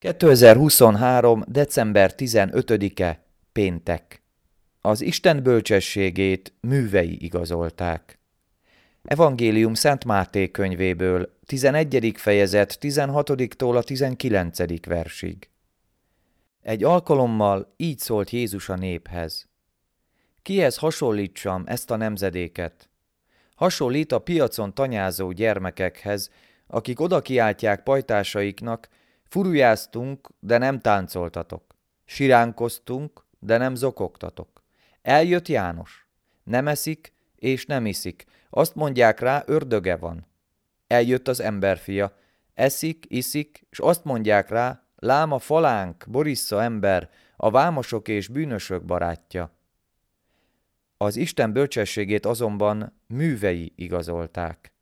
2023. december 15-e, péntek. Az Isten bölcsességét művei igazolták. Evangélium Szent Máté könyvéből, 11. fejezet 16-tól a 19. versig. Egy alkalommal így szólt Jézus a néphez. Kihez hasonlítsam ezt a nemzedéket? Hasonlít a piacon tanyázó gyermekekhez, akik oda kiáltják pajtásaiknak: furujáztunk, de nem táncoltatok. Siránkoztunk, de nem zokogtatok. Eljött János. Nem eszik és nem iszik. Azt mondják rá, ördöge van. Eljött az emberfia. Eszik, iszik, és azt mondják rá, lám a falánk, Borissza ember, a vámosok és bűnösök barátja. Az Isten bölcsességét azonban művei igazolták.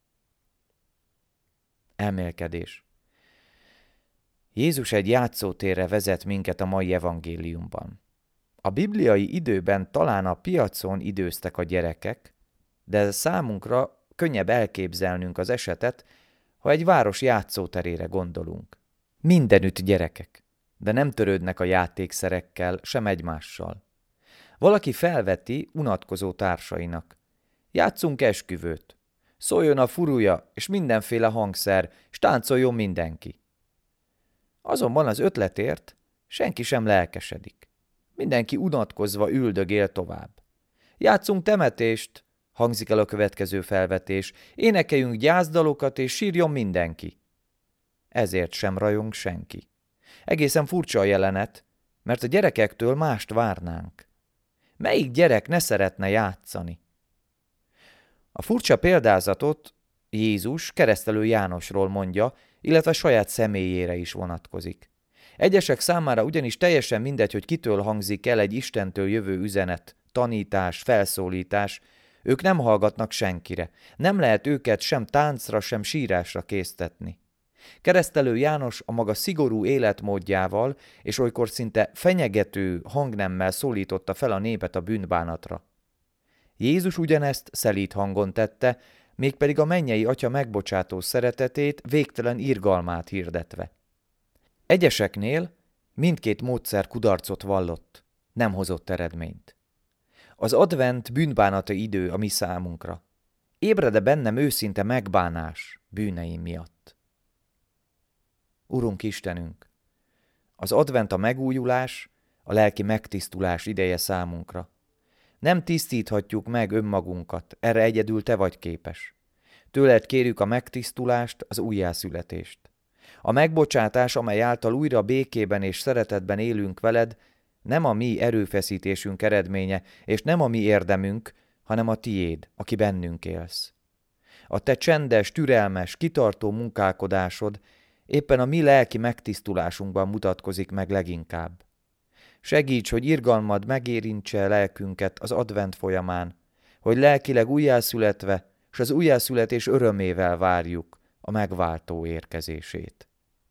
Elmélkedés. Jézus egy játszótérre vezet minket a mai evangéliumban. A bibliai időben talán a piacon időztek a gyerekek, de számunkra könnyebb elképzelnünk az esetet, ha egy város játszóterére gondolunk. Mindenütt gyerekek, de nem törődnek a játékszerekkel, sem egymással. Valaki felveti unatkozó társainak: játszunk esküvőt, szóljon a furuja és mindenféle hangszer, és táncoljon mindenki. Azonban az ötletért senki sem lelkesedik. Mindenki unatkozva üldögél tovább. Játszunk temetést, hangzik el a következő felvetés, énekeljünk gyászdalokat és sírjon mindenki. Ezért sem rajong senki. Egészen furcsa a jelenet, mert a gyerekektől mást várnánk. Melyik gyerek ne szeretne játszani? A furcsa példázatot Jézus Keresztelő Jánosról mondja, illetve saját személyére is vonatkozik. Egyesek számára ugyanis teljesen mindegy, hogy kitől hangzik el egy Istentől jövő üzenet, tanítás, felszólítás, ők nem hallgatnak senkire. Nem lehet őket sem táncra, sem sírásra késztetni. Keresztelő János a maga szigorú életmódjával és olykor szinte fenyegető hangnemmel szólította fel a népet a bűnbánatra. Jézus ugyanezt szelíd hangon tette, mégpedig a mennyei Atya megbocsátó szeretetét, végtelen irgalmát hirdetve. Egyeseknél mindkét módszer kudarcot vallott, nem hozott eredményt. Az advent bűnbánata idő a mi számunkra. Ébred-e bennem őszinte megbánás bűneim miatt? Urunk Istenünk, az advent a megújulás, a lelki megtisztulás ideje számunkra. Nem tisztíthatjuk meg önmagunkat, erre egyedül Te vagy képes. Tőled kérjük a megtisztulást, az újjászületést. A megbocsátás, amely által újra békében és szeretetben élünk veled, nem a mi erőfeszítésünk eredménye, és nem a mi érdemünk, hanem a Tiéd, aki bennünk élsz. A Te csendes, türelmes, kitartó munkálkodásod éppen a mi lelki megtisztulásunkban mutatkozik meg leginkább. Segíts, hogy irgalmad megérintse lelkünket az advent folyamán, hogy lelkileg újjászületve, s az újjászületés örömével várjuk a megváltó érkezését.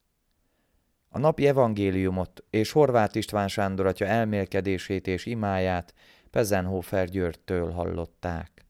A napi evangéliumot és Horváth István Sándor atya elmélkedését és imáját Pezenhofer Györgytől hallották.